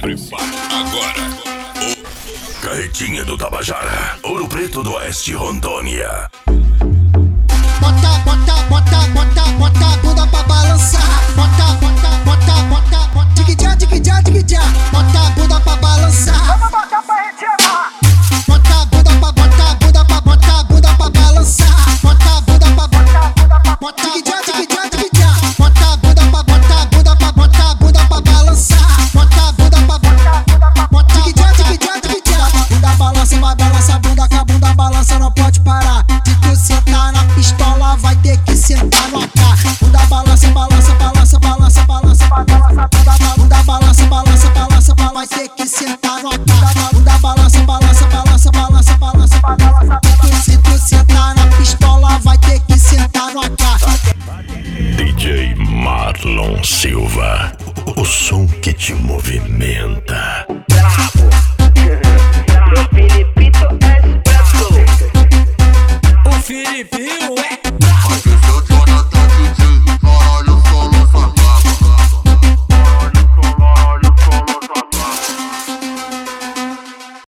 prepara. Agora, o Carretinha do Tabajara, Ouro Preto do Oeste, Rondônia. Bota, bota, bota, bota, bota a bunda pra balançar. Bota, bota, bota, bota, bota. Digue-já, digue-já, digue-já. Bota a bunda pra balançar. Vamos botar pra gente amar. Bota a bunda pra, bota a bunda pra, bota a bunda pra balançar. Bota a bunda pra, bota a bunda pra, bota. Digue-já, digue-já, digue-já. Bota a bunda pra, bota a bunda pra, bota a bunda pra balançar. Bota a bunda pra, bota a bunda pra, bota. Digue-já, digue-já, digue-já. Bunda balança, vai balança a bunda, que a bunda balança não pode parar. Se tu sentar na pistola, vai ter que sentar no AK. Bunda balança, balança, balança, balança, balança, balança. Bunda balança, balança, balança, balança, vai ter que sentar no AK. Bunda balança, balança, balança, balança, balança, balança. Se tu sentar na pistola, vai ter que sentar no AK. DJ Marlon Silva, o som que te movimenta. Bravo. O Filipito é expresso. O Filipinho é